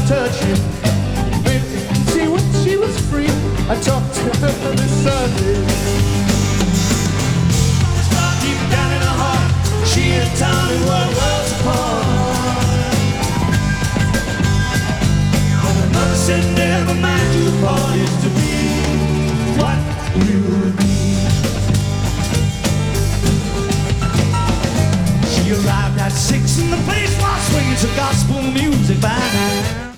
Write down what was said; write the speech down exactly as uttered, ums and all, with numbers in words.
touch him. See, when she was free, I talked to her this Sunday. Deep down in her heart, she and Tommy were worlds apart. But her mother said, never mind, you parties to be what we would be. She arrived at six and the place was swinging to gospel music by nine.